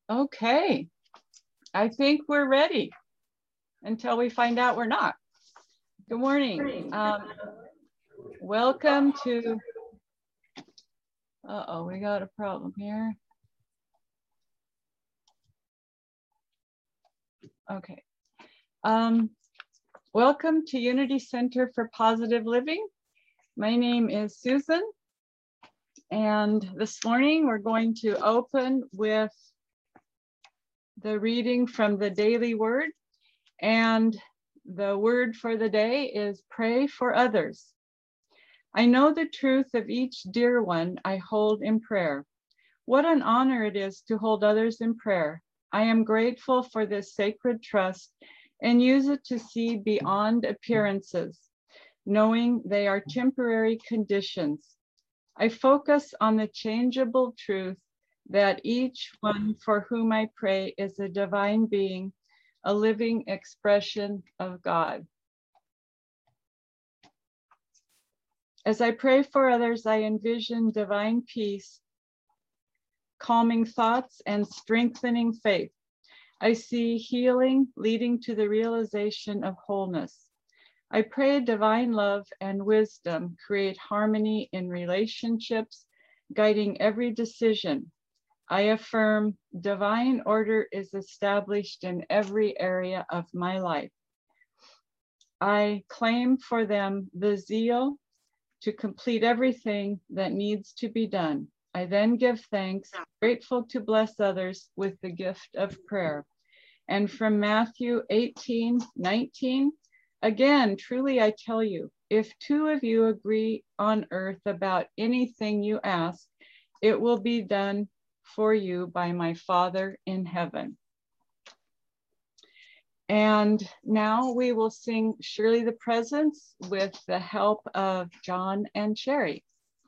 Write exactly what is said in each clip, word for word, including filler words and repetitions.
Okay, I think we're ready until we find out we're not. Good morning. Um, welcome to, uh-oh, we got a problem here. Okay. Um, welcome to Unity Center for Positive Living. My name is Susan, and this morning we're going to open with the reading from the Daily Word, and the word for the day is pray for others. I know the truth of each dear one I hold in prayer. What an honor it is to hold others in prayer. I am grateful for this sacred trust and use it to see beyond appearances, knowing they are temporary conditions. I focus on the changeable truth that each one for whom I pray is a divine being, a living expression of God. As I pray for others, I envision divine peace, calming thoughts, and strengthening faith. I see healing leading to the realization of wholeness. I pray divine love and wisdom create harmony in relationships, guiding every decision. I affirm divine order is established in every area of my life. I claim for them the zeal to complete everything that needs to be done. I then give thanks, grateful to bless others with the gift of prayer. And from Matthew eighteen nineteen, again, truly I tell you, if two of you agree on earth about anything you ask, it will be done for you by my Father in heaven. And now we will sing Surely the Presence with the help of John and Sherry.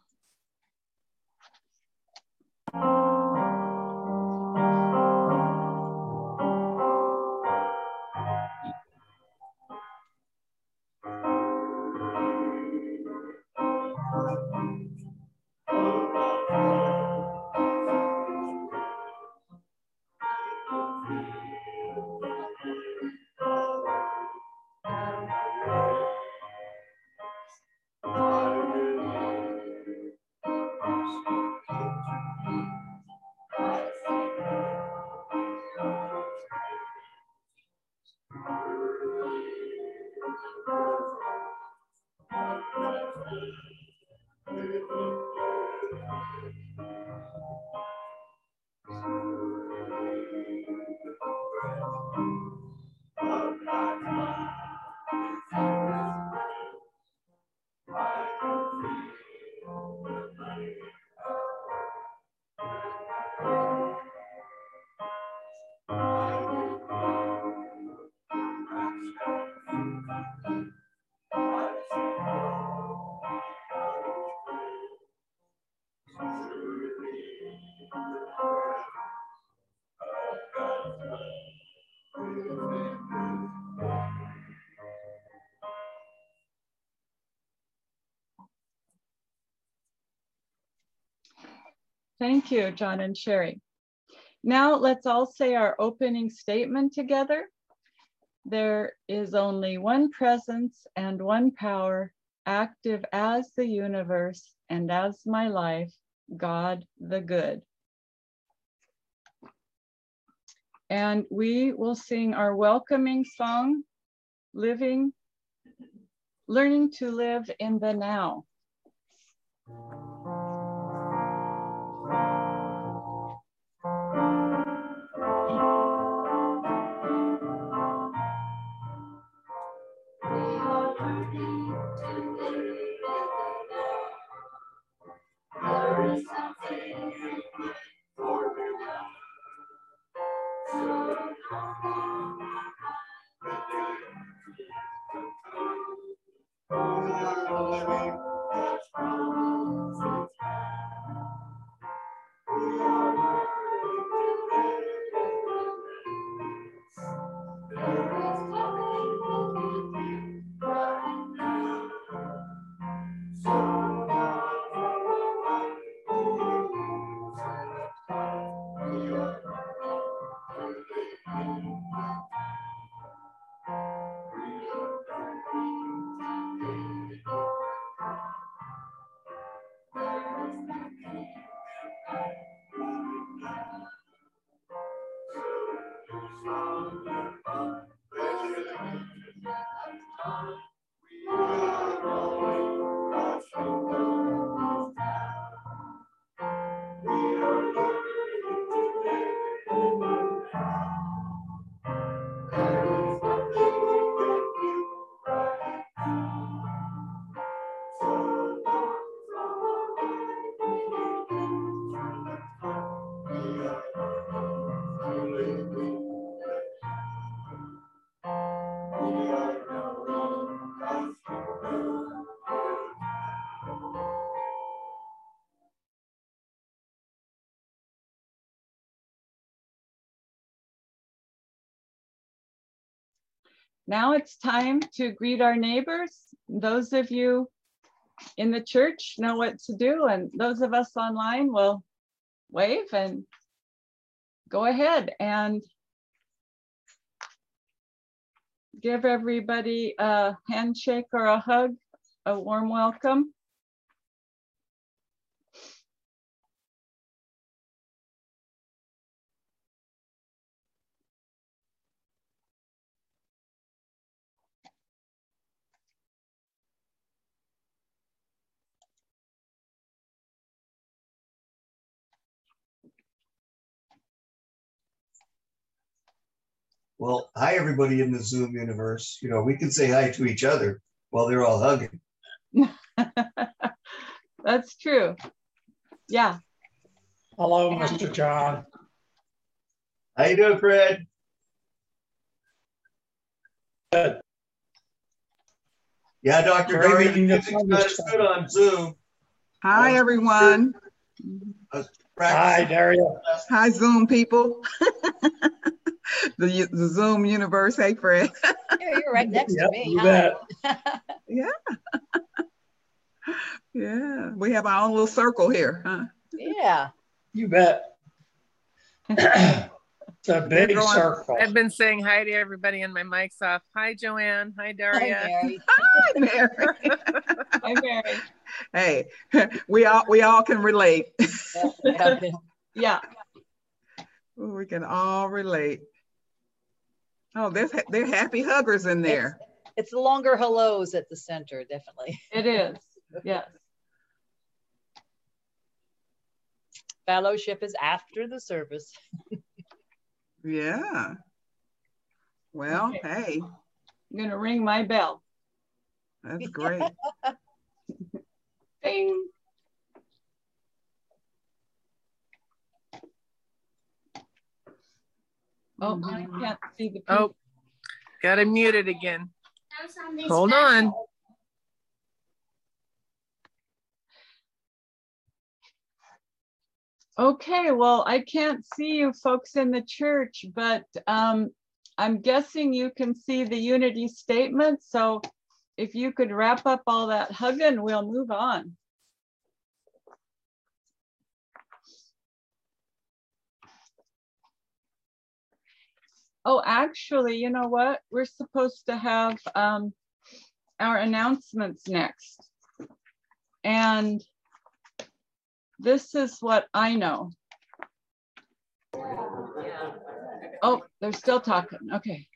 Thank you, John and Sherry. Now let's all say our opening statement together. There is only one presence and one power, active as the universe and as my life, God the good. And we will sing our welcoming song, Living, Learning to Live in the Now. now it's time to greet our neighbors. Those of you in the church know what to do, and those of us online will wave and go ahead and give everybody a handshake or a hug, a warm welcome. Well, hi, everybody in the Zoom universe. You know, we can say hi to each other while they're all hugging. That's true. Yeah. Hello, Mister John. How you doing, Fred? Good. Yeah, Doctor Daria, it's good on Zoom. Hi, um, everyone. Hi, Daria. Hi, Zoom people. the, the Zoom universe. Hey, Fred. Yeah, you're right next yep, to me. You bet. Yeah. Yeah. We have our own little circle here, huh? Yeah. You bet. It's a big going, circle. I've been saying hi to everybody and my mic's off. Hi, Joanne. Hi, Daria. Hi, Mary. Hi, Mary. Hi, Mary. Hey, we all we all can relate. Yeah. Yeah. We can all relate. Oh, there's they're happy huggers in there. It's, it's the longer hellos at the center, definitely. It is. Yes. Fellowship is after the service. Yeah. Well, Okay. Hey. I'm going to ring my bell. That's great. Ding. Oh, I can't see the people. Oh, got him muted again. Hold on. Okay, well, I can't see you folks in the church, but um, I'm guessing you can see the unity statement. So if you could wrap up all that hugging, we'll move on. Oh, actually, you know what? We're supposed to have um, our announcements next. And this is what I know. Oh, they're still talking. Okay.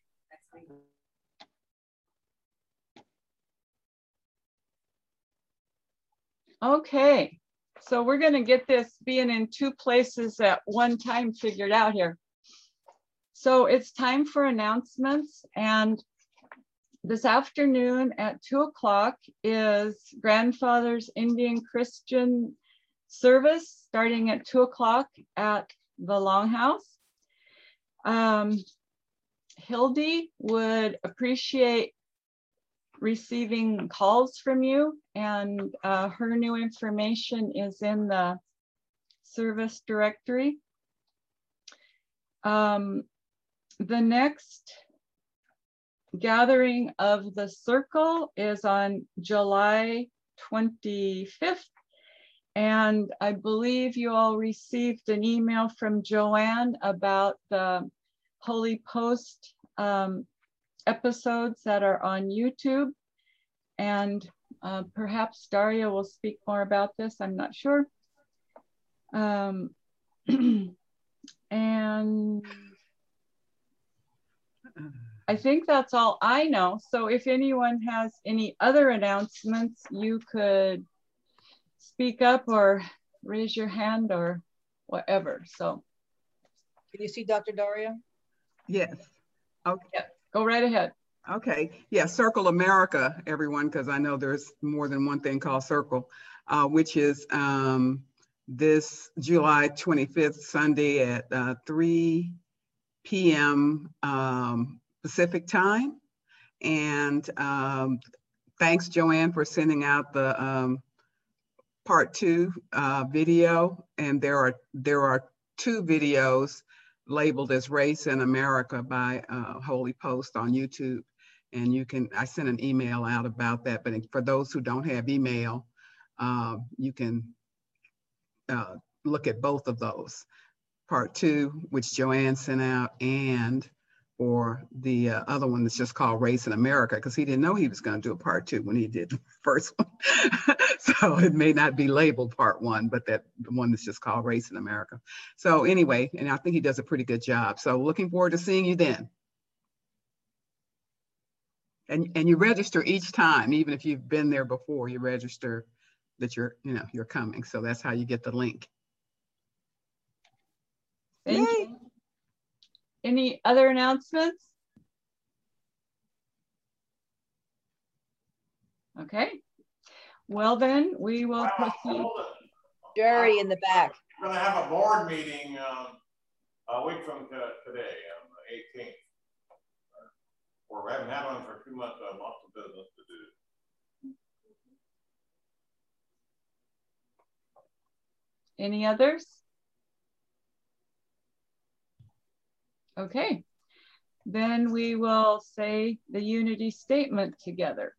Okay. So we're going to get this being in two places at one time figured out here. So it's time for announcements. And this afternoon at two o'clock is Grandfather's Indian Christian service starting at two o'clock at the Longhouse. Um, Hildy would appreciate receiving calls from you, and uh, her new information is in the service directory. Um, the next gathering of the circle is on July twenty-fifth. And I believe you all received an email from Joanne about the Holy Post um, episodes that are on YouTube. And uh, perhaps Daria will speak more about this, I'm not sure. Um, and I think that's all I know. So if anyone has any other announcements, you could speak up or raise your hand or whatever. So can you see Doctor Daria? Yes. Okay. Yeah, go right ahead. Okay. Yeah, Circle America, everyone, because I know there's more than one thing called Circle, uh, which is um, this July twenty-fifth, Sunday at uh, three p m Um, Pacific time. And um, thanks, Joanne, for sending out the um, part two uh, video. And there are, there are two videos labeled as Race in America by uh, Holy Post on YouTube. And you can, I sent an email out about that, but for those who don't have email, uh, you can uh, look at both of those. Part two, which Joanne sent out, and or the uh, other one that's just called Race in America, because he didn't know he was going to do a part two when he did the first one. So it may not be labeled part one, but that the one that's just called Race in America. So anyway, and I think he does a pretty good job. So looking forward to seeing you then. And, and you register each time, even if you've been there before, you register that you're, you know, you're coming. So that's how you get the link. Thank Yay. you. Any other announcements? Okay. Well, then we will well, proceed. Jerry in the back. We're going to have a board meeting um, a week from today, on the eighteenth. Or we haven't had one for two months, so lots of business to do. Any others? Okay, then we will say the unity statement together.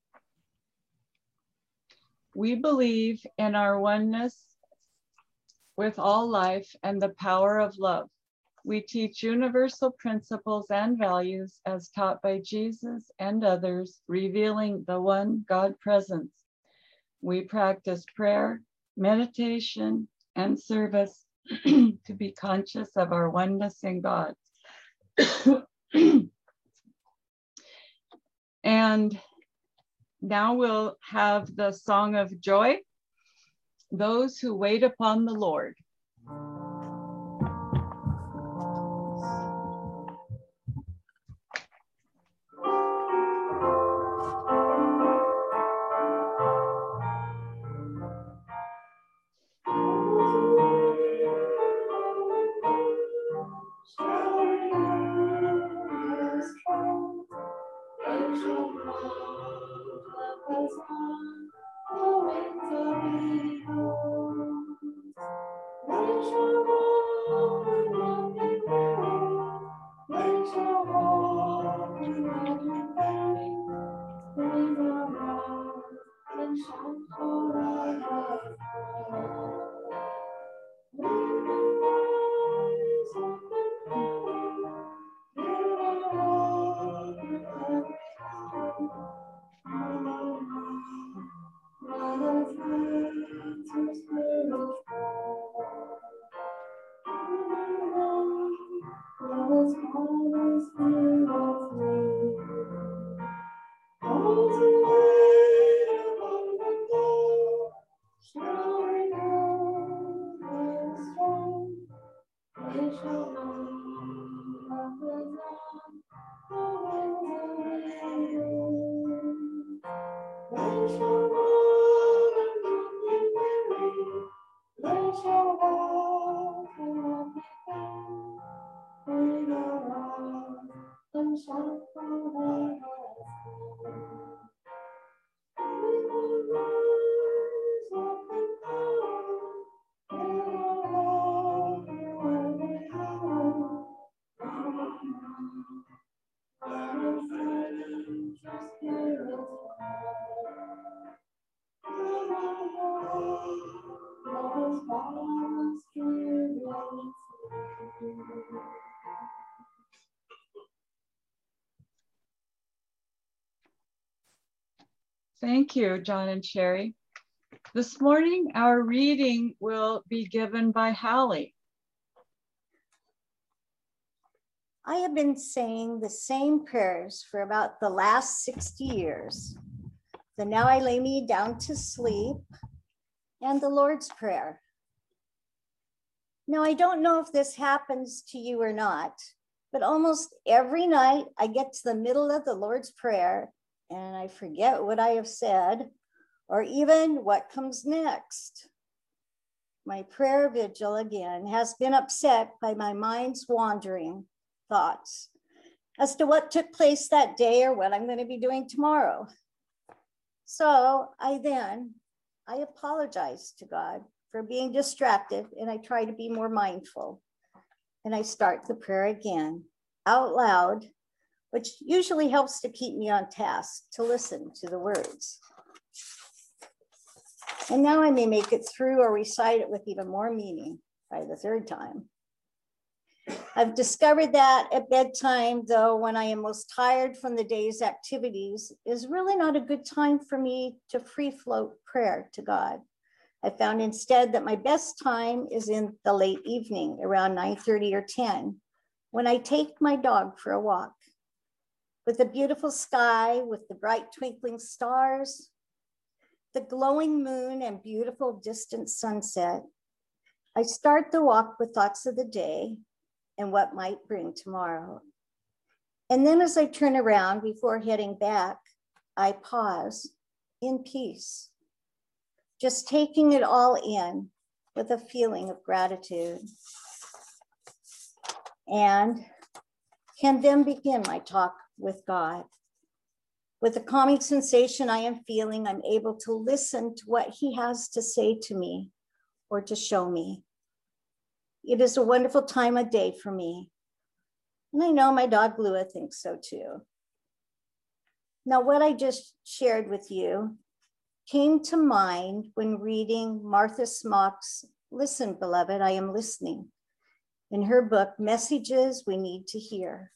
We believe in our oneness with all life and the power of love. We teach universal principles and values as taught by Jesus and others, revealing the one God presence. We practice prayer, meditation, and service to be conscious of our oneness in God. And now we'll have the Song of Joy, Those Who Wait Upon the Lord. Thank you, John and Sherry. This morning, our reading will be given by Hallie. I have been saying the same prayers for about the last sixty years. So now I lay me down to sleep, and the Lord's Prayer. Now, I don't know if this happens to you or not, but almost every night I get to the middle of the Lord's Prayer and I forget what I have said, or even what comes next. My prayer vigil again has been upset by my mind's wandering thoughts as to what took place that day or what I'm going to be doing tomorrow. So I then, I apologize to God for being distracted, and I try to be more mindful. And I start the prayer again out loud, which usually helps to keep me on task to listen to the words. And now I may make it through or recite it with even more meaning by the third time. I've discovered that at bedtime, though, when I am most tired from the day's activities, is really not a good time for me to free float prayer to God. I found instead that my best time is in the late evening, around nine thirty or ten, when I take my dog for a walk. With the beautiful sky, with the bright twinkling stars, the glowing moon and beautiful distant sunset, I start the walk with thoughts of the day and what might bring tomorrow. And then as I turn around before heading back, I pause in peace, just taking it all in with a feeling of gratitude. And can then begin my talk with God. With the calming sensation I am feeling, I'm able to listen to what he has to say to me or to show me. It is a wonderful time of day for me. And I know my dog Lua thinks so too. Now, what I just shared with you came to mind when reading Martha Smock's Listen, Beloved, I Am Listening, in her book, Messages We Need to Hear.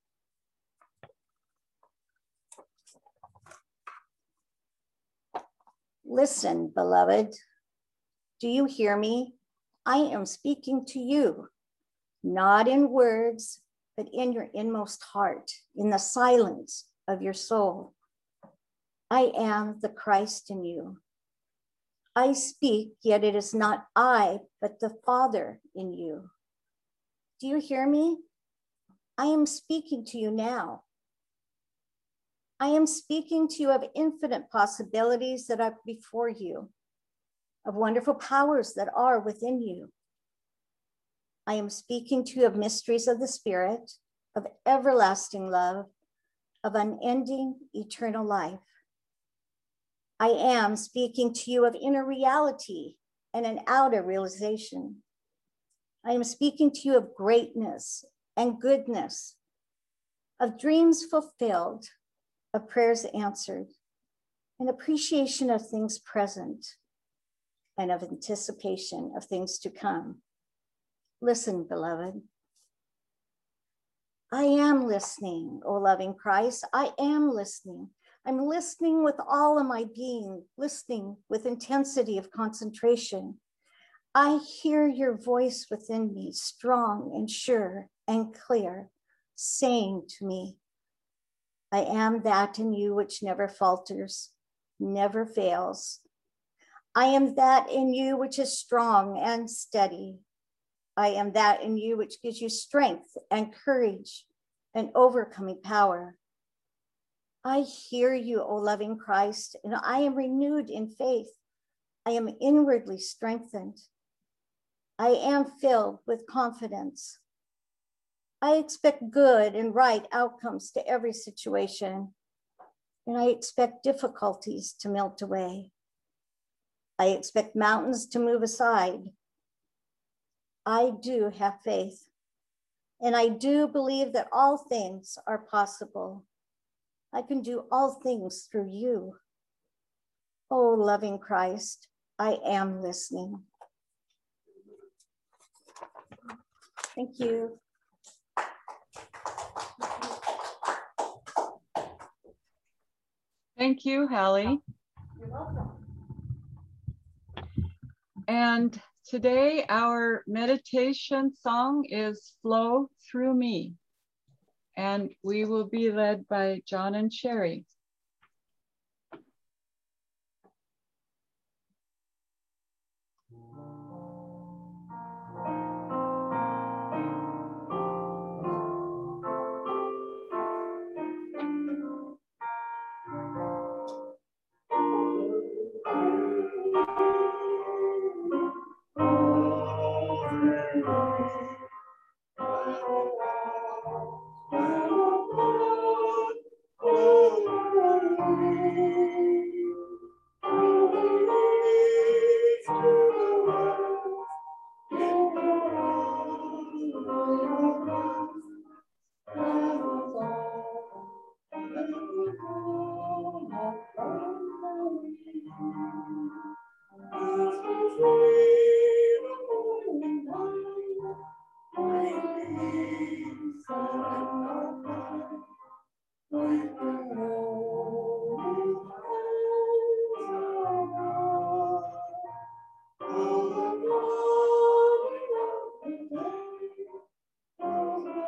Listen, beloved, do you hear me? I am speaking to you, not in words, but in your inmost heart, in the silence of your soul. I am the Christ in you. I speak, yet it is not I, but the Father in you. Do you hear me? I am speaking to you now. I am speaking to you of infinite possibilities that are before you, of wonderful powers that are within you. I am speaking to you of mysteries of the Spirit, of everlasting love, of unending eternal life. I am speaking to you of inner reality and an outer realization. I am speaking to you of greatness and goodness, of dreams fulfilled, of prayers answered, an appreciation of things present, and of anticipation of things to come. Listen, beloved. I am listening, O loving Christ. I am listening. I'm listening with all of my being, listening with intensity of concentration. I hear your voice within me, strong and sure and clear, saying to me, I am that in you which never falters, never fails. I am that in you which is strong and steady. I am that in you which gives you strength and courage and overcoming power. I hear you, O loving Christ, and I am renewed in faith. I am inwardly strengthened. I am filled with confidence. I expect good and right outcomes to every situation, and I expect difficulties to melt away. I expect mountains to move aside. I do have faith, and I do believe that all things are possible. I can do all things through you. Oh, loving Christ, I am listening. Thank you. Thank you, Hallie. You're welcome. And today our meditation song is Flow Through Me. And we will be led by John and Sherry. Oh,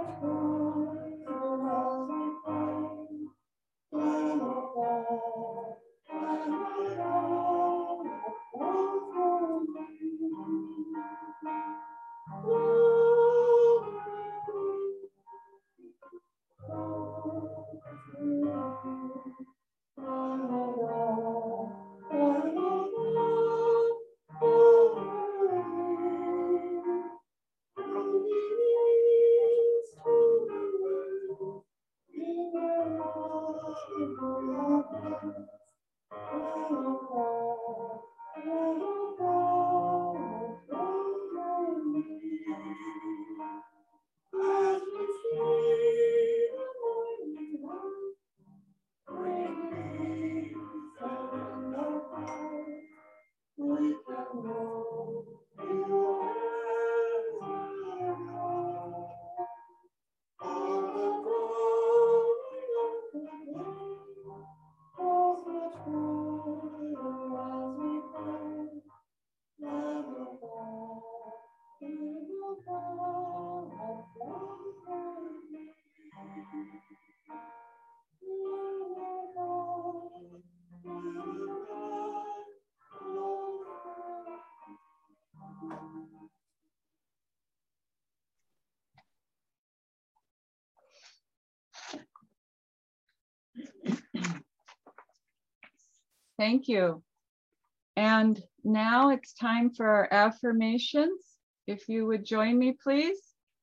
Thank you. And now it's time for our affirmations. If you would join me, please.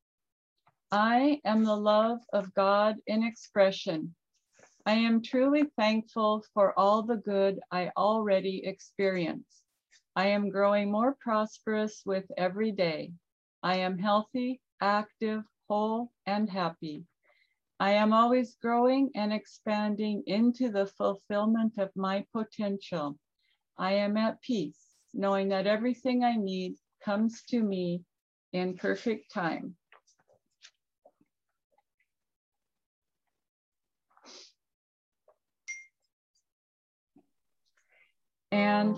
I am the love of God in expression. I am truly thankful for all the good I already experience. I am growing more prosperous with every day. I am healthy, active, whole, and happy. I am always growing and expanding into the fulfillment of my potential. I am at peace, knowing that everything I need comes to me in perfect time. And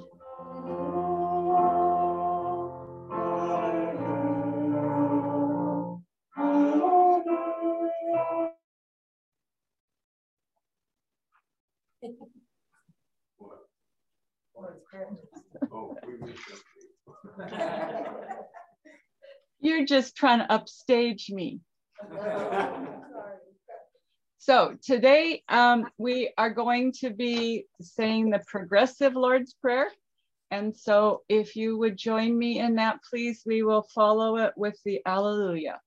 you're just trying to upstage me. So today um, we are going to be saying the progressive Lord's Prayer. And so if you would join me in that, please, we will follow it with the Alleluia.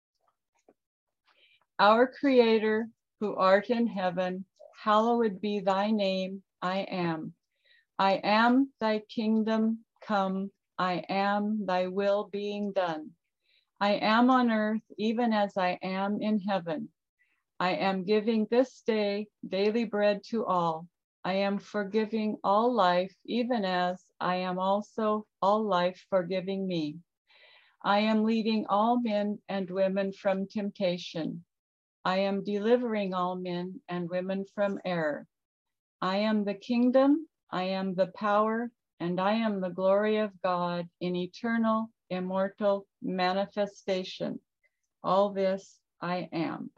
Our Creator, who art in heaven, hallowed be thy name, I am. I am thy kingdom come, I am thy will being done. I am on earth even as I am in heaven. I am giving this day daily bread to all. I am forgiving all life, even as I am also all life forgiving me. I am leading all men and women from temptation. I am delivering all men and women from error. I am the kingdom, I am the power, and I am the glory of God in eternal, immortal manifestation. All this I am.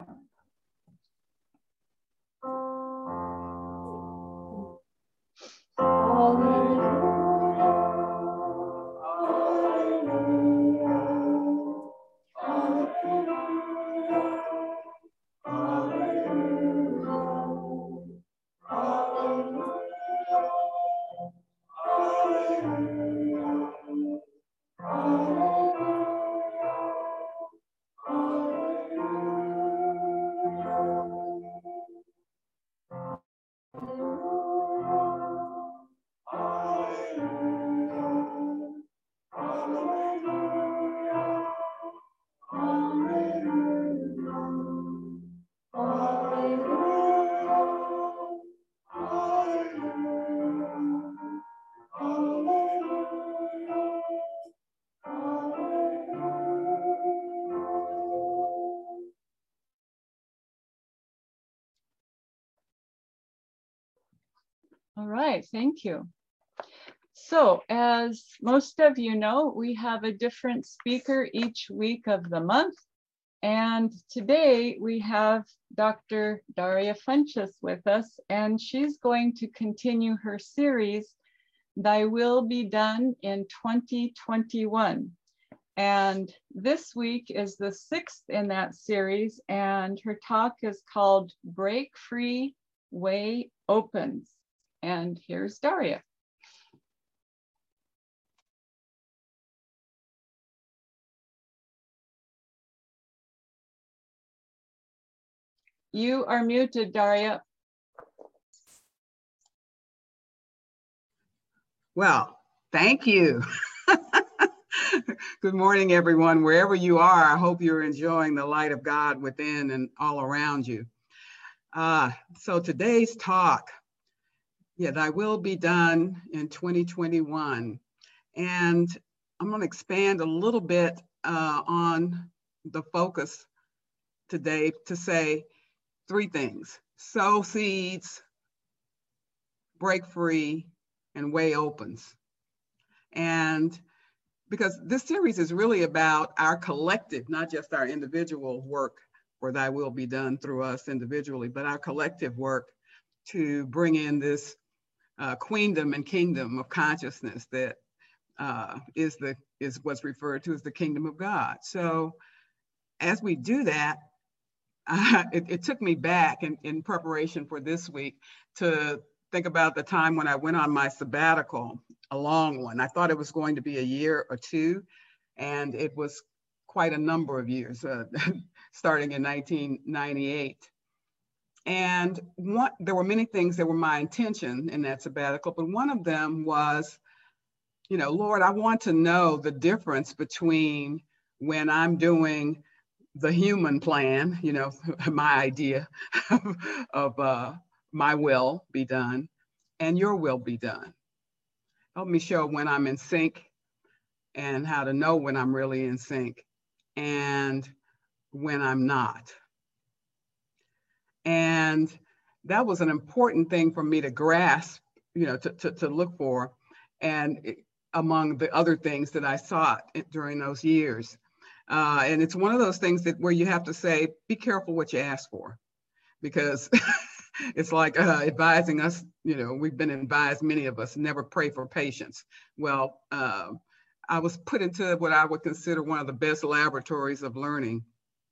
All right, thank you. So as most of you know, we have a different speaker each week of the month. And today we have Doctor Daria Funches with us, and she's going to continue her series, Thy Will Be Done in twenty twenty-one. And this week is the sixth in that series, and her talk is called Break Free, Way Opens. And here's Daria. You are muted, Daria. Well, thank you. Good morning, everyone. Wherever you are, I hope you're enjoying the light of God within and all around you. Uh, so today's talk, yeah, Thy Will Be Done in twenty twenty-one. And I'm going to expand a little bit uh, on the focus today to say three things: sow seeds, break free, and way opens. And because this series is really about our collective, not just our individual work, for Thy Will Be Done through us individually, but our collective work to bring in this uh, queendom and kingdom of consciousness that uh, is the is what's referred to as the kingdom of God. So as we do that, Uh, it, it took me back in, in preparation for this week to think about the time when I went on my sabbatical, a long one. I thought it was going to be a year or two, and it was quite a number of years, uh, starting in nineteen ninety-eight. And one, there were many things that were my intention in that sabbatical, but one of them was, you know, Lord, I want to know the difference between when I'm doing the human plan, you know, my idea of, of uh, my will be done, and your will be done. Help me show when I'm in sync and how to know when I'm really in sync and when I'm not. And that was an important thing for me to grasp, you know, to, to, to look for. And it, among the other things that I sought during those years. Uh, and it's one of those things that where you have to say, be careful what you ask for, because it's like uh, advising us, you know, we've been advised, many of us, never pray for patience. Well, uh, I was put into what I would consider one of the best laboratories of learning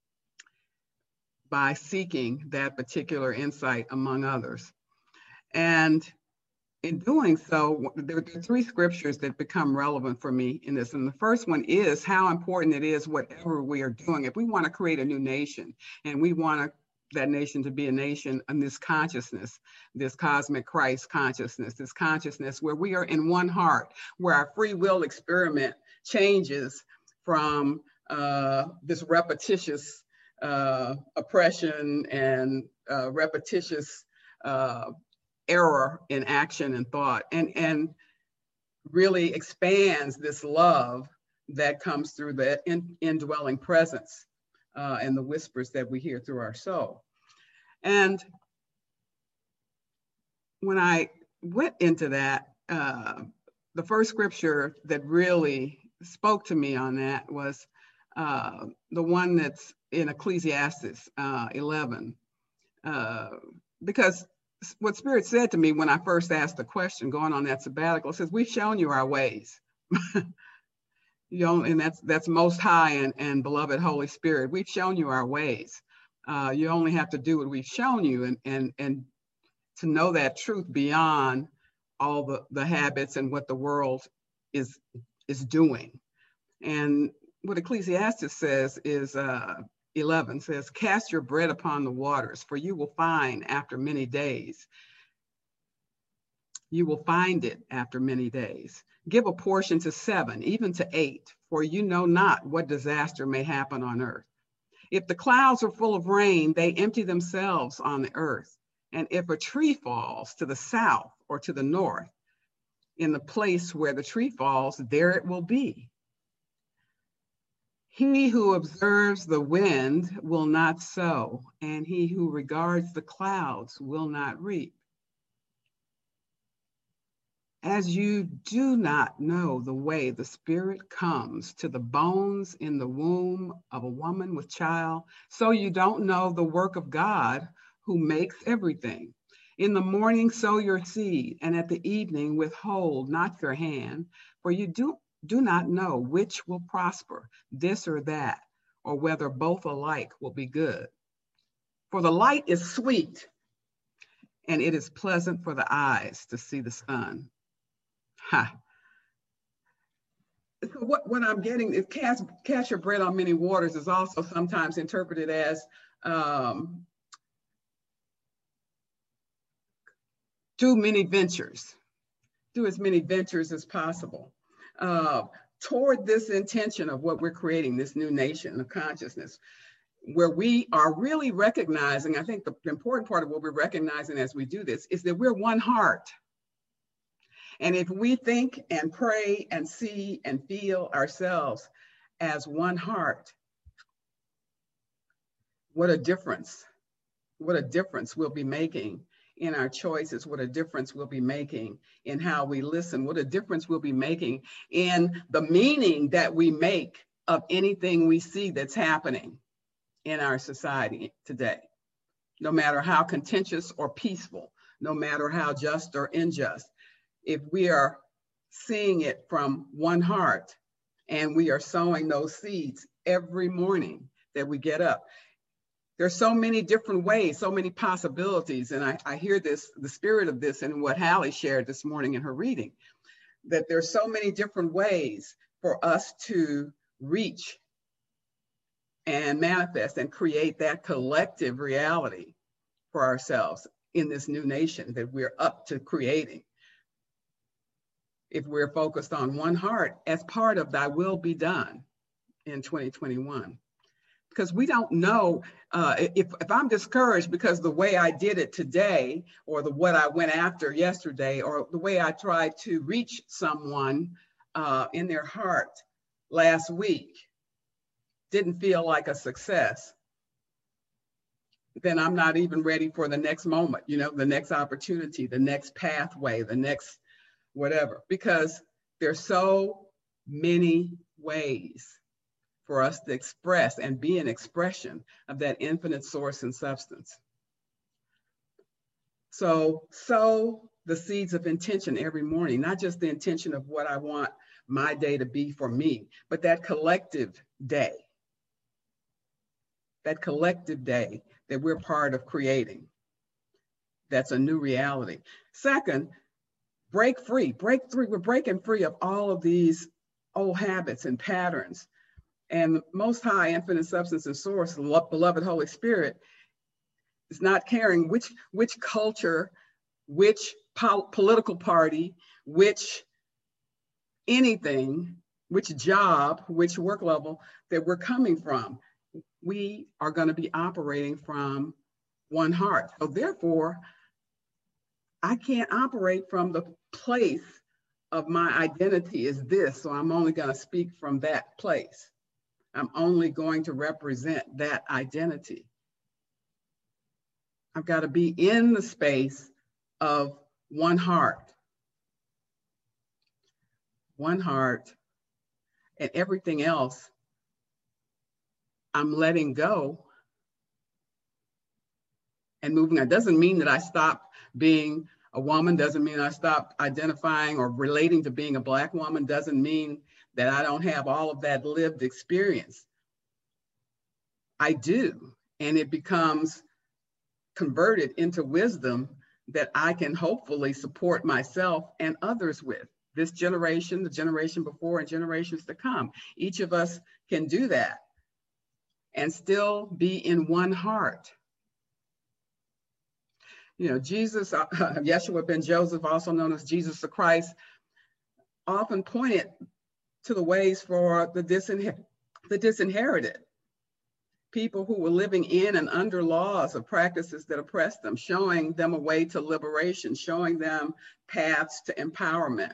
by seeking that particular insight among others. And in doing so, there are three scriptures that become relevant for me in this. And the first one is how important it is, whatever we are doing. If we want to create a new nation and we want that nation to be a nation in this consciousness, this cosmic Christ consciousness, this consciousness where we are in one heart, where our free will experiment changes from uh, this repetitious uh, oppression and uh, repetitious uh, error in action and thought, and, and really expands this love that comes through the in, indwelling presence uh, and the whispers that we hear through our soul. And when I went into that, uh, the first scripture that really spoke to me on that was uh, the one that's in Ecclesiastes uh, eleven, uh, because what Spirit said to me when I first asked the question going on that sabbatical, says, we've shown you our ways. You know, and that's that's most high and, and beloved Holy Spirit. We've shown you our ways. Uh, you only have to do what we've shown you, and and and to know that truth beyond all the, the habits and what the world is is doing. And what Ecclesiastes says is uh, eleven says, cast your bread upon the waters, for you will find after many days. You will find it after many days. Give a portion to seven, even to eight, for you know not what disaster may happen on earth. If the clouds are full of rain, they empty themselves on the earth. And if a tree falls to the south or to the north, in the place where the tree falls, there it will be. He who observes the wind will not sow, and he who regards the clouds will not reap. As you do not know the way the Spirit comes to the bones in the womb of a woman with child, so you don't know the work of God who makes everything. In the morning sow your seed, and at the evening withhold not your hand, for you do, do not know which will prosper, this or that, or whether both alike will be good. For the light is sweet, and it is pleasant for the eyes to see the sun. Ha. So what, what I'm getting is cast, cast your bread on many waters is also sometimes interpreted as um, do many ventures, do as many ventures as possible uh, toward this intention of what we're creating, this new nation of consciousness, where we are really recognizing, I think the important part of what we're recognizing as we do this is that we're one heart. And if we think and pray and see and feel ourselves as one heart, what a difference, what a difference we'll be making in our choices, what a difference we'll be making in how we listen, what a difference we'll be making in the meaning that we make of anything we see that's happening in our society today, no matter how contentious or peaceful, no matter how just or unjust. If we are seeing it from one heart and we are sowing those seeds every morning that we get up, there's so many different ways, so many possibilities. And I, I hear this, the spirit of this in what Hallie shared this morning in her reading, that there's so many different ways for us to reach and manifest and create that collective reality for ourselves in this new nation that we're up to creating. If we're focused on one heart as part of thy will be done in twenty twenty-one. Because we don't know, uh, if, if I'm discouraged because the way I did it today, or the what I went after yesterday, or the way I tried to reach someone uh, in their heart last week didn't feel like a success, then I'm not even ready for the next moment, you know, the next opportunity, the next pathway, the next whatever, because there's so many ways for us to express and be an expression of that infinite source and substance. So sow the seeds of intention every morning, not just the intention of what I want my day to be for me, but that collective day, that collective day that we're part of creating. That's a new reality. Second, break free, break free. We're breaking free of all of these old habits and patterns. And the Most High, infinite substance and source, beloved Holy Spirit, is not caring which, which culture, which po political party, which anything, which job, which work level that we're coming from. We are going to be operating from one heart. So therefore, I can't operate from the place of my identity is this, so I'm only going to speak from that place. I'm only going to represent that identity. I've got to be in the space of one heart. One heart, and everything else I'm letting go and moving on. Doesn't mean that I stop being a woman, doesn't mean I stop identifying or relating to being a Black woman, doesn't mean that I don't have all of that lived experience. I do, and it becomes converted into wisdom that I can hopefully support myself and others with. This generation, the generation before, and generations to come. Each of us can do that and still be in one heart. You know, Jesus, uh, Yeshua ben Joseph, also known as Jesus the Christ, often pointed to the ways for the, disinher the disinherited, people who were living in and under laws or practices that oppressed them, showing them a way to liberation, showing them paths to empowerment.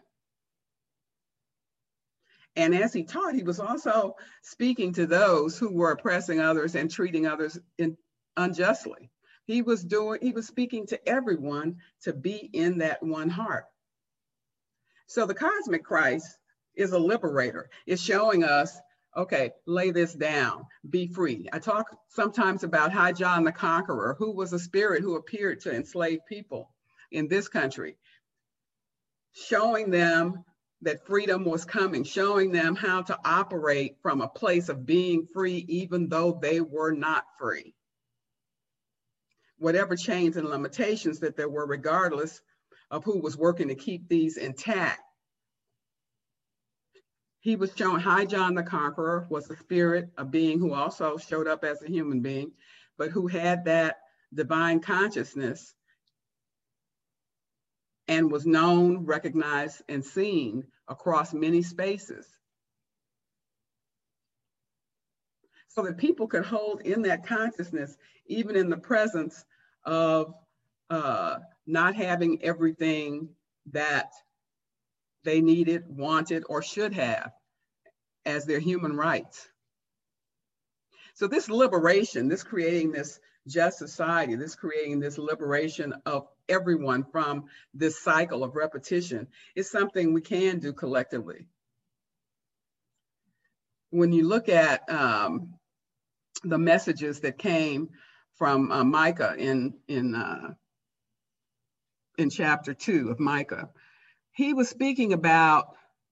And as he taught, he was also speaking to those who were oppressing others and treating others in, unjustly. He was doing, he was speaking to everyone to be in that one heart. So the cosmic Christ is a liberator. It's showing us, okay, lay this down, be free. I talk sometimes about High John the Conqueror, who was a spirit who appeared to enslave people in this country, showing them that freedom was coming, showing them how to operate from a place of being free, even though they were not free. Whatever chains and limitations that there were, regardless of who was working to keep these intact. He was shown, High John the Conqueror was a spirit, a being who also showed up as a human being, but who had that divine consciousness and was known, recognized, and seen across many spaces. So that people could hold in that consciousness, even in the presence of uh, not having everything that they needed, wanted, or should have as their human rights. So this liberation, this creating this just society, this creating this liberation of everyone from this cycle of repetition is something we can do collectively. When you look at um, the messages that came from uh, Micah in, in, uh, in chapter two of Micah, he was speaking about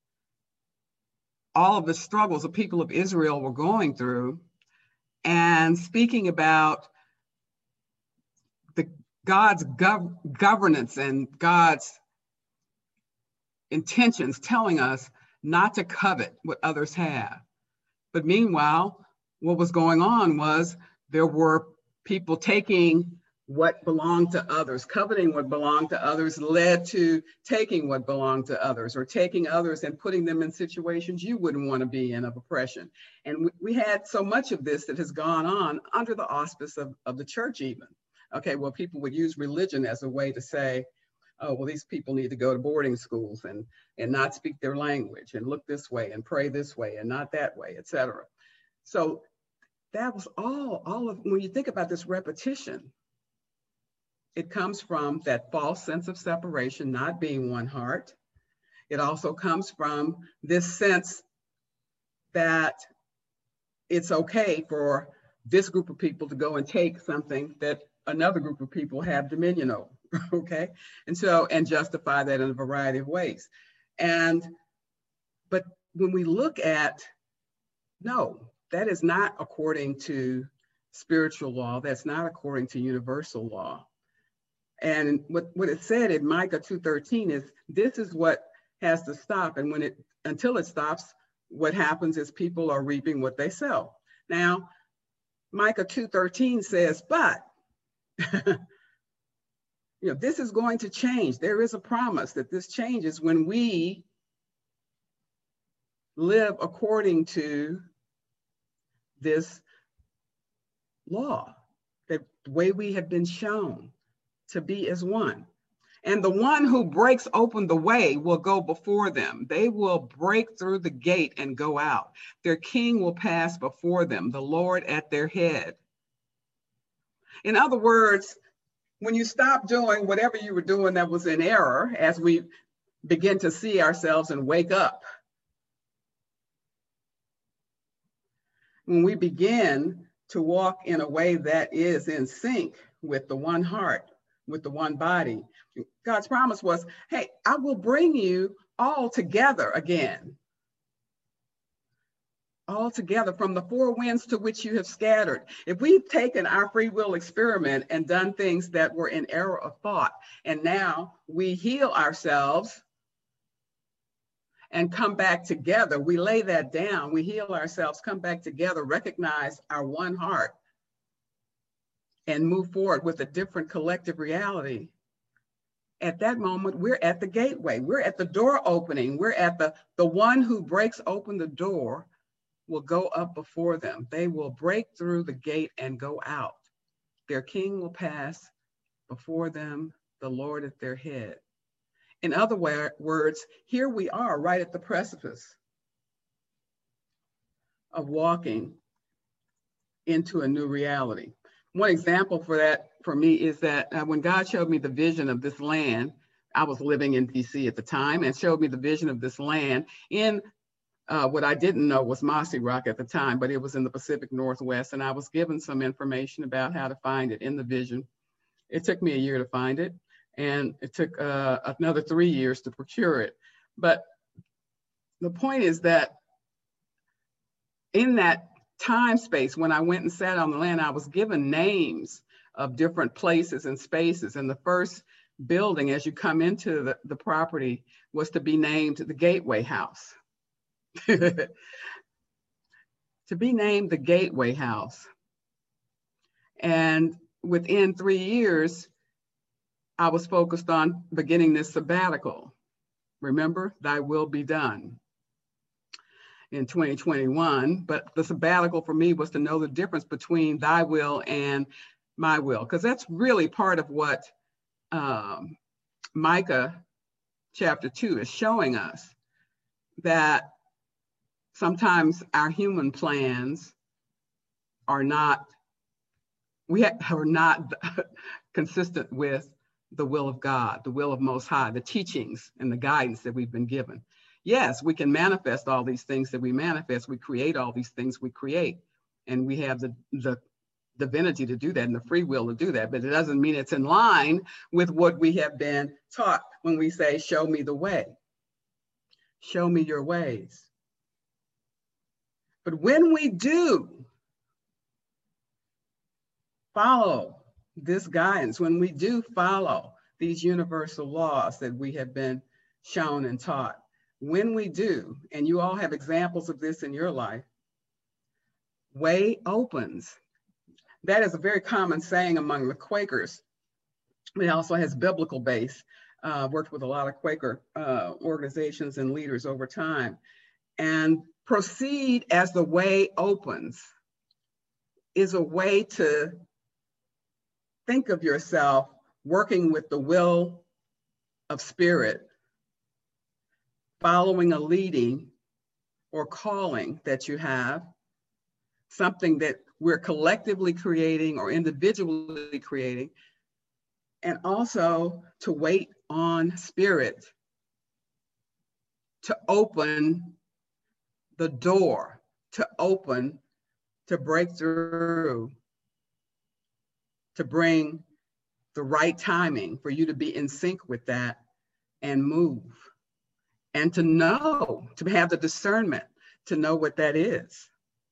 all of the struggles the people of Israel were going through and speaking about the God's gov governance and God's intentions, telling us not to covet what others have. But meanwhile, what was going on was there were people taking what belonged to others, coveting what belonged to others led to taking what belonged to others, or taking others and putting them in situations you wouldn't want to be in of oppression. And we, we had so much of this that has gone on under the auspice of, of the church even. Okay, well, people would use religion as a way to say, oh, well, these people need to go to boarding schools and, and not speak their language and look this way and pray this way and not that way, et cetera. So that was all, all of, when you think about this repetition, it comes from that false sense of separation, not being one heart. It also comes from this sense that it's okay for this group of people to go and take something that another group of people have dominion over, okay? And so, and justify that in a variety of ways. And, but when we look at, no, that is not according to spiritual law. That's not according to universal law. And what, what it said in Micah two thirteen is, this is what has to stop. And when it, until it stops, what happens is people are reaping what they sow. Now, Micah two thirteen says, but, you know, this is going to change. There is a promise that this changes when we live according to this law, that the way we have been shown to be as one. And the one who breaks open the way will go before them. They will break through the gate and go out. Their king will pass before them, the Lord at their head. In other words, when you stop doing whatever you were doing that was in error, as we begin to see ourselves and wake up, when we begin to walk in a way that is in sync with the one heart, with the one body, God's promise was, hey, I will bring you all together again. All together from the four winds to which you have scattered. If we've taken our free will experiment and done things that were in error of thought, and now we heal ourselves and come back together, we lay that down, we heal ourselves, come back together, recognize our one heart, and move forward with a different collective reality. At that moment, we're at the gateway. We're at the door opening. We're at the, the one who breaks open the door will go up before them. They will break through the gate and go out. Their king will pass before them, the Lord at their head. In other words, here we are right at the precipice of walking into a new reality. One example for that for me is that uh, when God showed me the vision of this land, I was living in D C at the time, and showed me the vision of this land in uh, what I didn't know was Mossy Rock at the time, but it was in the Pacific Northwest. And I was given some information about how to find it in the vision. It took me a year to find it, and it took uh, another three years to procure it. But the point is that in that time space, when I went and sat on the land, I was given names of different places and spaces. And the first building as you come into the, the property was to be named the Gateway House. To be named the Gateway House. And within three years, I was focused on beginning this sabbatical. Remember, thy will be done in twenty twenty-one. But the sabbatical for me was to know the difference between thy will and my will, because that's really part of what um, Micah chapter two is showing us, that sometimes our human plans are not, we are not consistent with the will of God, the will of Most High, the teachings and the guidance that we've been given. Yes, we can manifest all these things that we manifest. We create all these things we create. And we have the, the divinity to do that and the free will to do that. But it doesn't mean it's in line with what we have been taught when we say, show me the way. Show me your ways. But when we do follow this guidance, when we do follow these universal laws that we have been shown and taught, when we do, and you all have examples of this in your life, way opens. That is a very common saying among the Quakers. It also has biblical base. Uh, worked with a lot of Quaker uh, organizations and leaders over time. And proceed as the way opens is a way to think of yourself working with the will of spirit, following a leading or calling that you have, something that we're collectively creating or individually creating, and also to wait on spirit to open the door, to open, to break through, to bring the right timing for you to be in sync with that and move, and to know, to have the discernment to know what that is.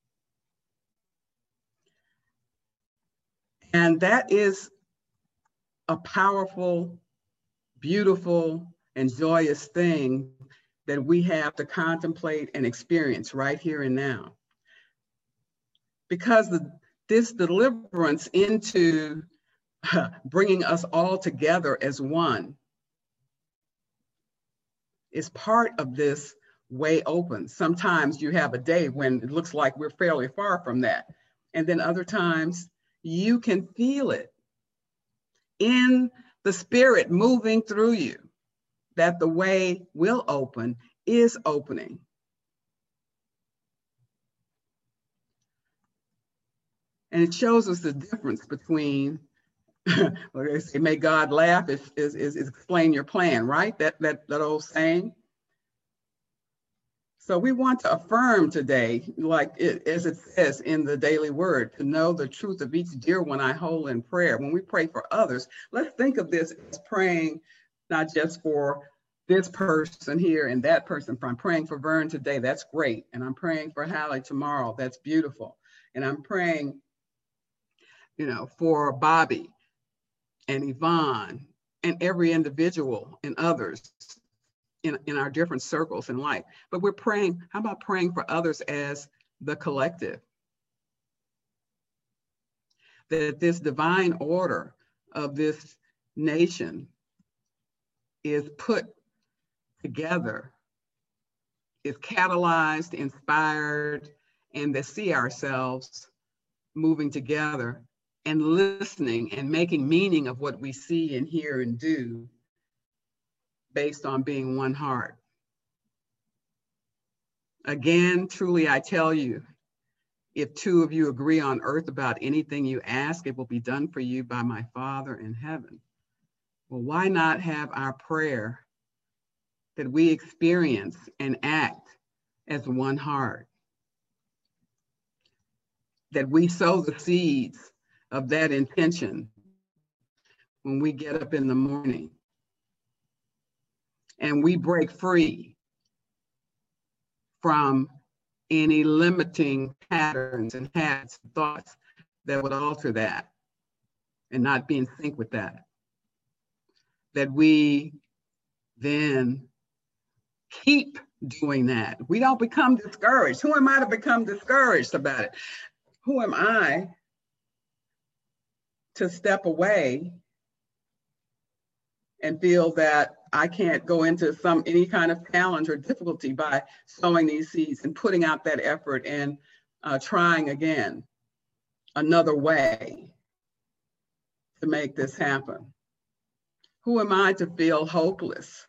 And that is a powerful, beautiful, and joyous thing that we have to contemplate and experience right here and now. Because the, this deliverance into uh, bringing us all together as one is part of this way open. Sometimes you have a day when it looks like we're fairly far from that. And then other times you can feel it in the spirit moving through you, that the way will open, is opening. And it shows us the difference between, what they say, may God laugh is, is, is explain your plan, right? That, that, that old saying. So we want to affirm today, like it, as it says in the daily word, to know the truth of each dear one I hold in prayer. When we pray for others, let's think of this as praying not just for this person here and that person. I'm praying for Vern today, that's great. And I'm praying for Hallie tomorrow, that's beautiful. And I'm praying, you know, for Bobby and Yvonne and every individual and others in, in our different circles in life. But we're praying, how about praying for others as the collective? That this divine order of this nation is put together, is catalyzed, inspired, and that see ourselves moving together and listening and making meaning of what we see and hear and do based on being one heart. Again, truly I tell you, if two of you agree on earth about anything you ask, it will be done for you by my Father in heaven. Well, why not have our prayer that we experience and act as one heart? That we sow the seeds of that intention when we get up in the morning and we break free from any limiting patterns and habits and thoughts that would alter that and not be in sync with that. That we then keep doing that. We don't become discouraged. Who am I to become discouraged about it? Who am I to step away and feel that I can't go into some any kind of challenge or difficulty by sowing these seeds and putting out that effort and uh, trying again another way to make this happen? Who am I to feel hopeless?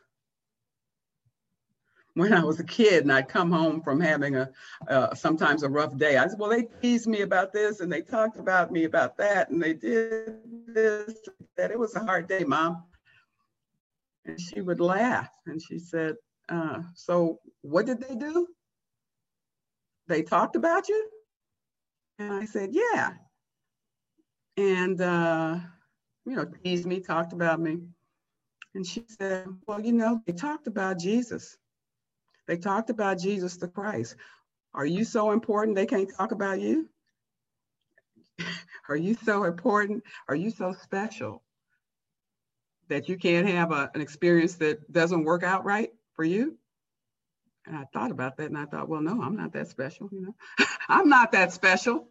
When I was a kid and I'd come home from having a uh, sometimes a rough day, I said, well, they teased me about this and they talked about me about that and they did this, that. It was a hard day, Mom. And she would laugh and she said, uh, so what did they do? They talked about you? And I said, yeah. And, uh, you know, teased me, talked about me. And she said, well, you know, they talked about Jesus. They talked about Jesus the Christ. Are you so important they can't talk about you? Are you so important? Are you so special that you can't have a, an experience that doesn't work out right for you? And I thought about that and I thought, well, no, I'm not that special, you know. I'm not that special.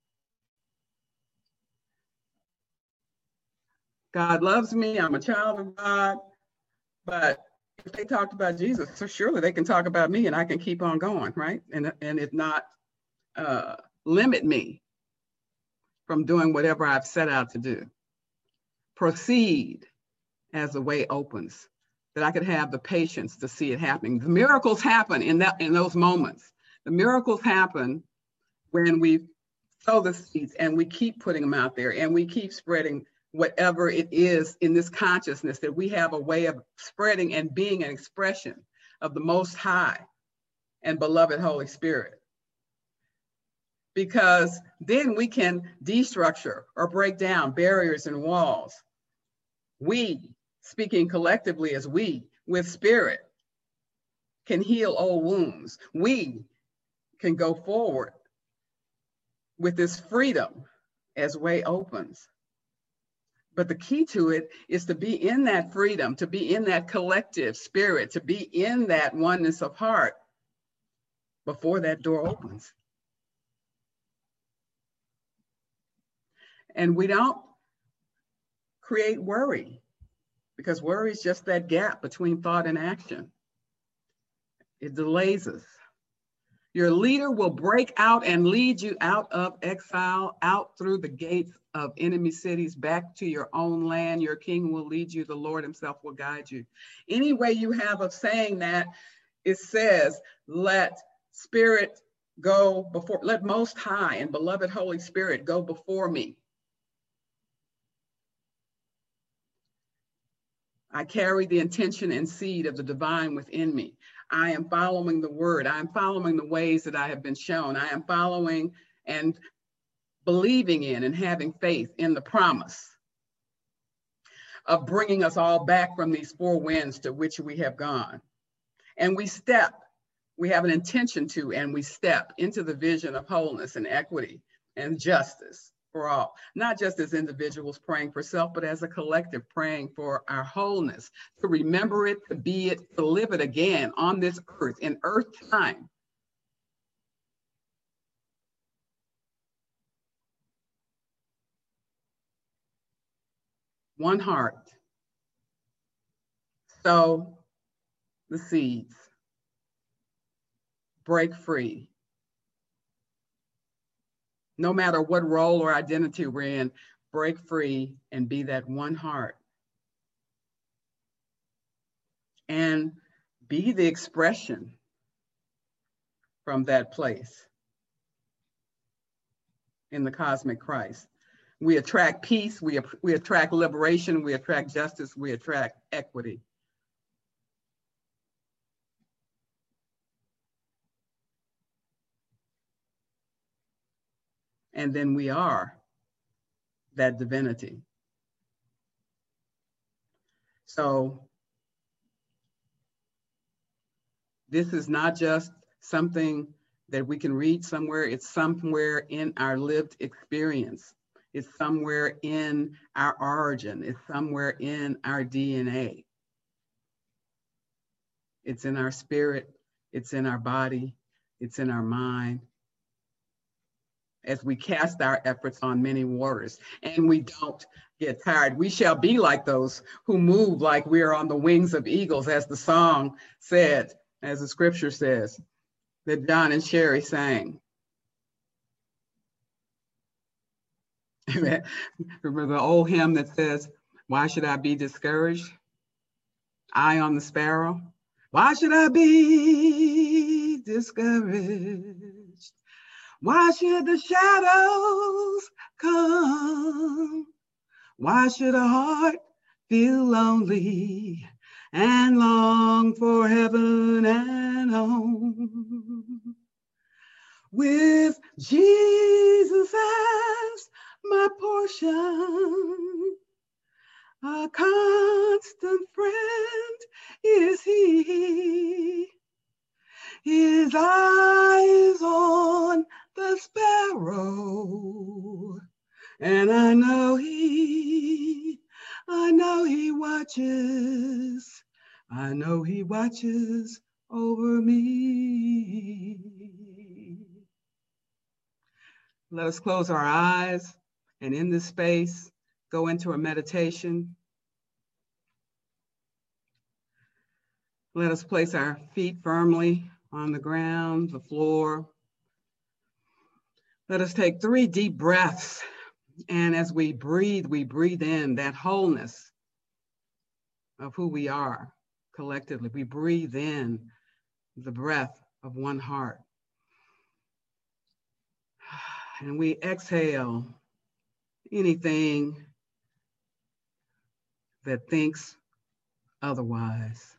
God loves me, I'm a child of God, but if they talked about Jesus, so surely they can talk about me and I can keep on going, right? And, and it not uh, limit me from doing whatever I've set out to do. Proceed as the way opens, that I could have the patience to see it happening. The miracles happen in that in those moments. The miracles happen when we sow the seeds and we keep putting them out there and we keep spreading whatever it is in this consciousness, that we have a way of spreading and being an expression of the Most High and beloved Holy Spirit. Because then we can destructure or break down barriers and walls. We, speaking collectively as we, with spirit, can heal old wounds. We can go forward with this freedom as way opens. But the key to it is to be in that freedom, to be in that collective spirit, to be in that oneness of heart before that door opens. And we don't create worry, because worry is just that gap between thought and action. It delays us. Your leader will break out and lead you out of exile, out through the gates of enemy cities, back to your own land. Your king will lead you. The Lord himself will guide you. Any way you have of saying that, it says, let spirit go before, let Most High and beloved Holy Spirit go before me. I carry the intention and seed of the divine within me. I am following the word. I am following the ways that I have been shown. I am following and believing in and having faith in the promise of bringing us all back from these four winds to which we have gone. And we step, we have an intention to, and we step into the vision of wholeness and equity and justice for all, not just as individuals praying for self, but as a collective praying for our wholeness, to remember it, to be it, to live it again on this earth, in earth time. One heart. Sow the seeds. Break free. No matter what role or identity we're in, break free and be that one heart. And be the expression from that place in the cosmic Christ. We attract peace, we, we attract liberation, we attract justice, we attract equity. And then we are that divinity. So this is not just something that we can read somewhere, it's somewhere in our lived experience. It's somewhere in our origin. It's somewhere in our D N A. It's in our spirit. It's in our body. It's in our mind. As we cast our efforts on many waters and we don't get tired, we shall be like those who move like we are on the wings of eagles, as the song said, as the scripture says, that John and Sherry sang. Remember the old hymn that says, why should I be discouraged? Eye on the sparrow. Why should I be discouraged? Why should the shadows come? Why should a heart feel lonely and long for heaven and home? With Jesus as my portion, a constant friend is he. His eye is on the sparrow, and I know he, I know he watches, I know he watches over me. Let us close our eyes and in this space, go into a meditation. Let us place our feet firmly on the ground, the floor. Let us take three deep breaths. And as we breathe, we breathe in that wholeness of who we are collectively. We breathe in the breath of one heart. And we exhale anything that thinks otherwise.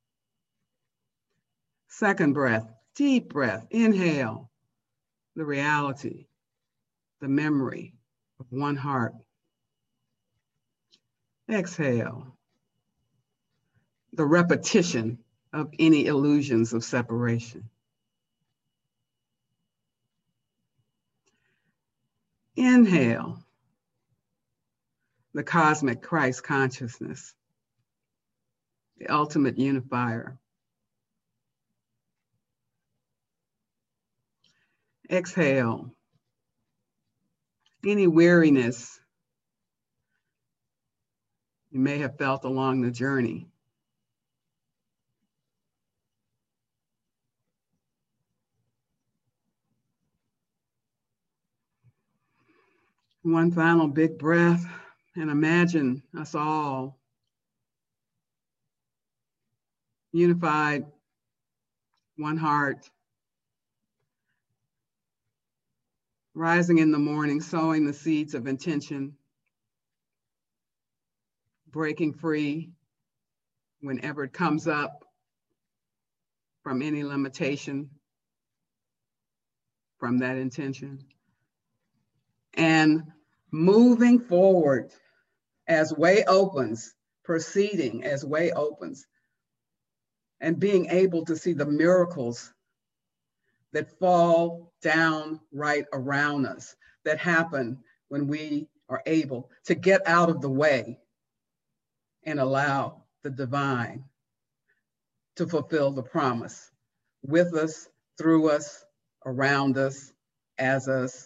Second breath, deep breath, inhale the reality, the memory of one heart. Exhale the repetition of any illusions of separation. Inhale the cosmic Christ consciousness, the ultimate unifier. Exhale any weariness you may have felt along the journey. One final big breath, and imagine us all unified, one heart, rising in the morning, sowing the seeds of intention, breaking free whenever it comes up from any limitation from that intention, and moving forward as way opens, proceeding as way opens, and being able to see the miracles that fall down right around us, that happen when we are able to get out of the way and allow the divine to fulfill the promise with us, through us, around us, as us.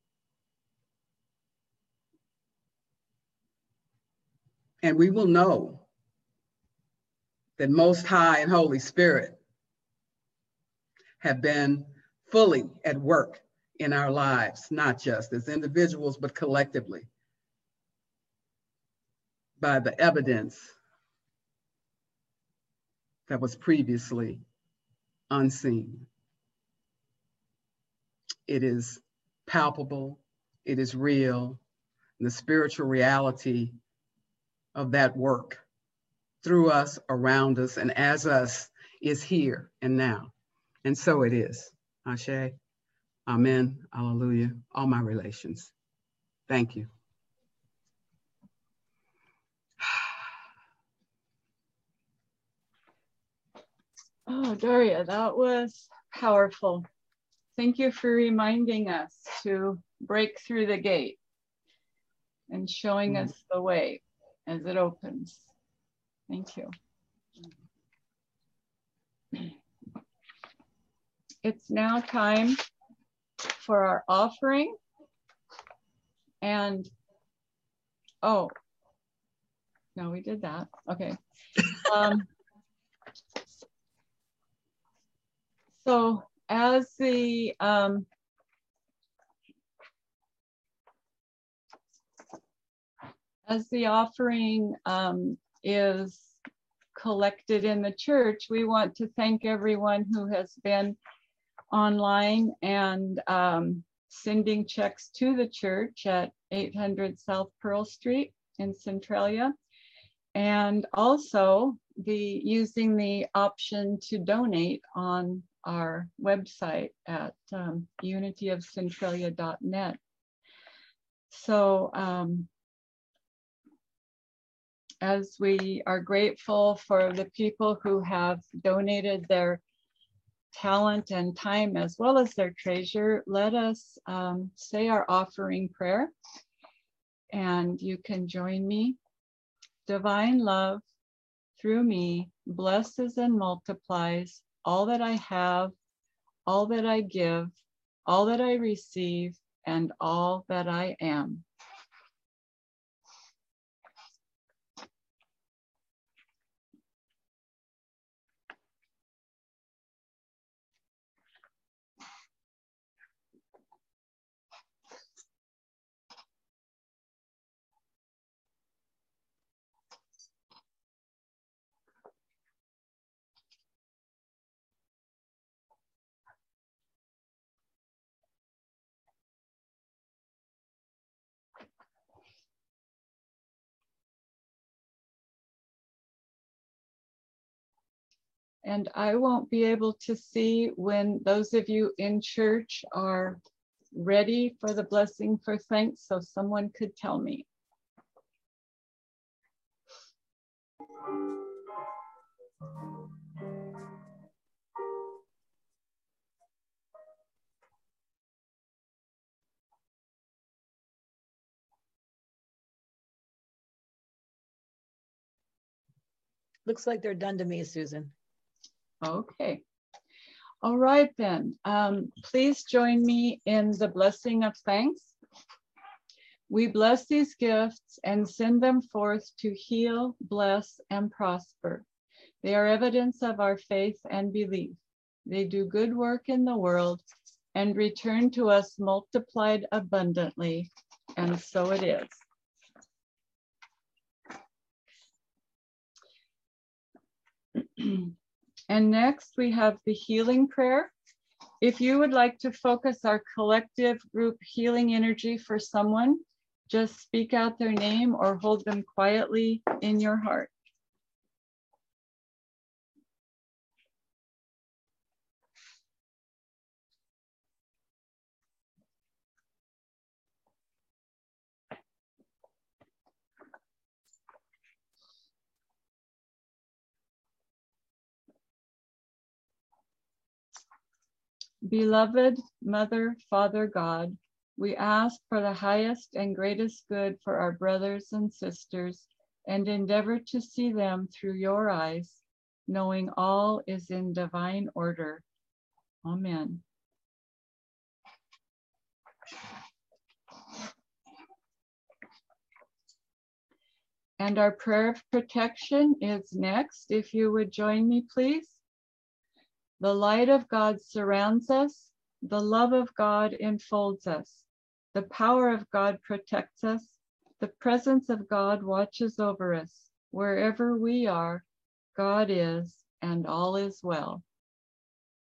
And we will know that Most High and Holy Spirit have been fully at work in our lives, not just as individuals, but collectively, by the evidence that was previously unseen. It is palpable, it is real, the spiritual reality of that work through us, around us, and as us is here and now. And so it is. Ashe, amen, hallelujah, all my relations. Thank you. Oh, Daria, that was powerful. Thank you for reminding us to break through the gate and showing mm. us the way as it opens. Thank you. It's now time for our offering. And, oh, no, we did that. Okay. Um, so as the, um, as the offering um, is collected in the church, we want to thank everyone who has been online and um, sending checks to the church at eight hundred South Pearl Street in Centralia. And also the using the option to donate on our website at um, unity of centralia dot net. So um, as we are grateful for the people who have donated their talent and time as well as their treasure, let us um, say our offering prayer. And you can join me. Divine love through me blesses and multiplies all that I have, all that I give, all that I receive, and all that I am. And I won't be able to see when those of you in church are ready for the blessing for thanks, so someone could tell me. Looks like they're done to me, Susan. Okay. All right then. Um, please join me in the blessing of thanks. We bless these gifts and send them forth to heal, bless, and prosper. They are evidence of our faith and belief. They do good work in the world and return to us multiplied abundantly, and so it is. And next we have the healing prayer. If you would like to focus our collective group healing energy for someone, just speak out their name or hold them quietly in your heart. Beloved Mother, Father God, we ask for the highest and greatest good for our brothers and sisters and endeavor to see them through your eyes, knowing all is in divine order. Amen. And our prayer of protection is next. If you would join me, please. The light of God surrounds us. The love of God enfolds us. The power of God protects us. The presence of God watches over us. Wherever we are, God is, and all is well.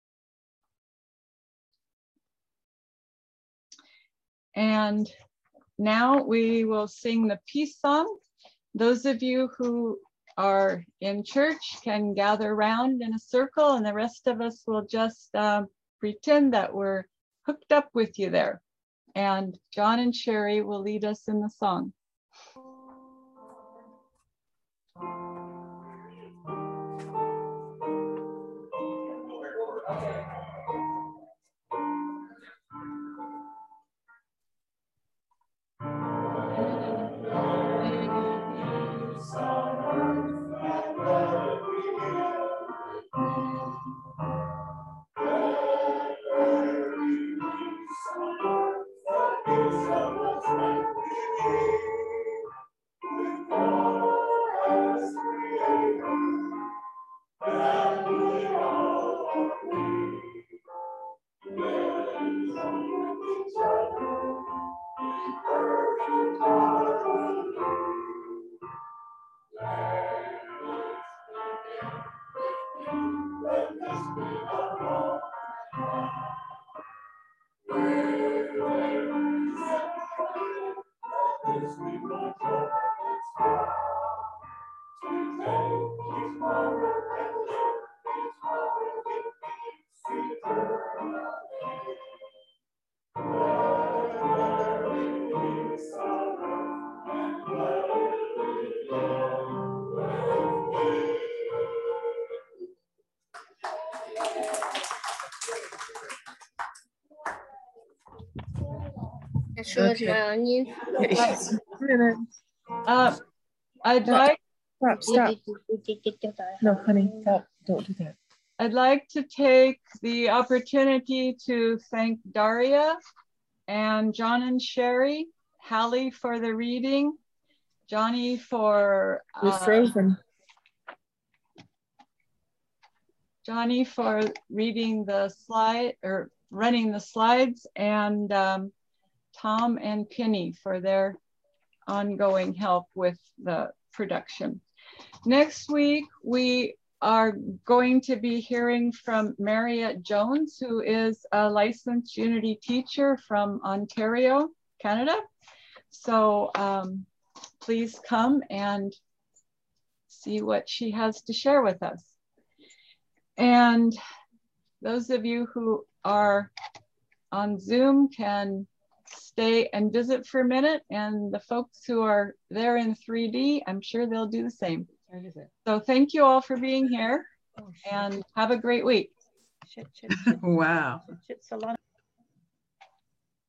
And now we will sing the peace song. Those of you who are in church can gather around in a circle, and the rest of us will just uh, pretend that we're hooked up with you there. And John and Sherry will lead us in the song. Okay. Uh, I'd like Stop, stop. No, honey, stop. Don't do that. I'd like to take the opportunity to thank Daria and John and Sherry, Hallie for the reading, Johnny for You're uh, frozen. Johnny for reading the slide or running the slides, and um, Tom and Penny for their ongoing help with the production. Next week, we are going to be hearing from Mariette Jones, who is a licensed Unity teacher from Ontario, Canada. So um, please come and see what she has to share with us. And those of you who are on Zoom can stay and visit for a minute, and the folks who are there in three D, I'm sure they'll do the same. So thank you all for being here, and have a great week. Wow.